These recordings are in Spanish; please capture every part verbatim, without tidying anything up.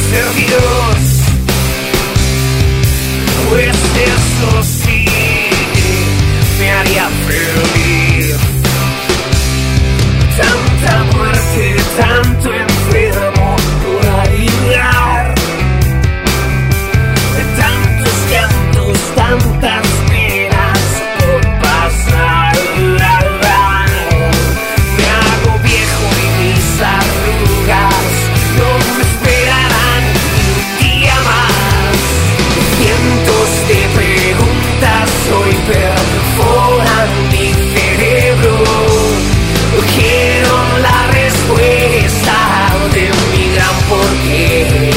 ser Dios, pues eso sí me haría feliz. Tanta muerte, tanto enfermo por ayudar, tantos llantos, tantas penas por pasar. Me hago viejo y mis arrugas no me esperarán ni un día más. Cientos de preguntas hoy perforan mi cerebro. Quiero la respuesta de mi gran porqué.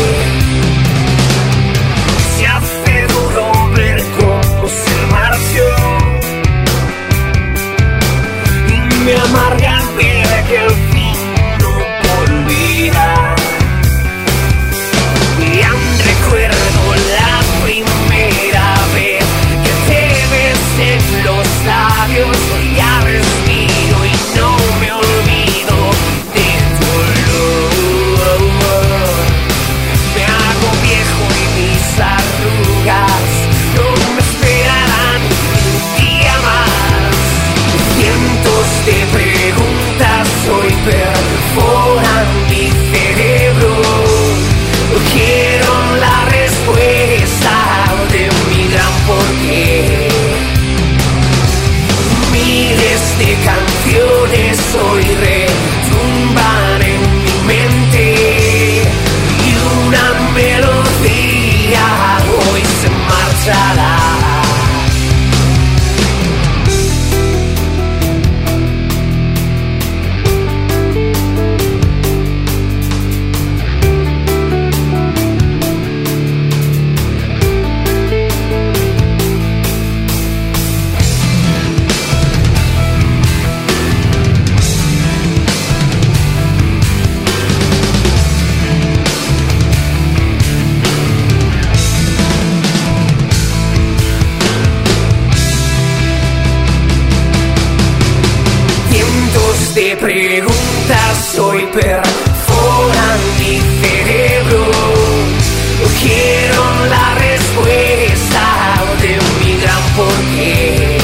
Se hace duro ver cómo se marchó y me amarga ver que el fin no volverá. Y aún recuerdo la primera vez que te besé en los labios. Ya respiro y no me olvido de tu olor. Me hago viejo y mis arrugas no me esperarán ni un día más. Cientos de preguntas hoy perforan mi cerebro. Quiero la respuesta de mi gran porqué. Miles de canciones hoy retumban en mi mente y una melodía hoy se marchará. De preguntas hoy perforan mi cerebro. Quiero la respuesta de mi gran porqué.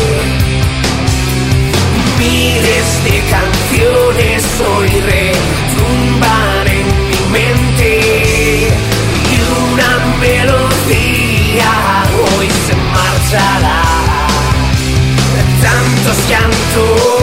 Miles de canciones hoy retumban en mi mente y una melodía hoy se marchará. Tantos llantos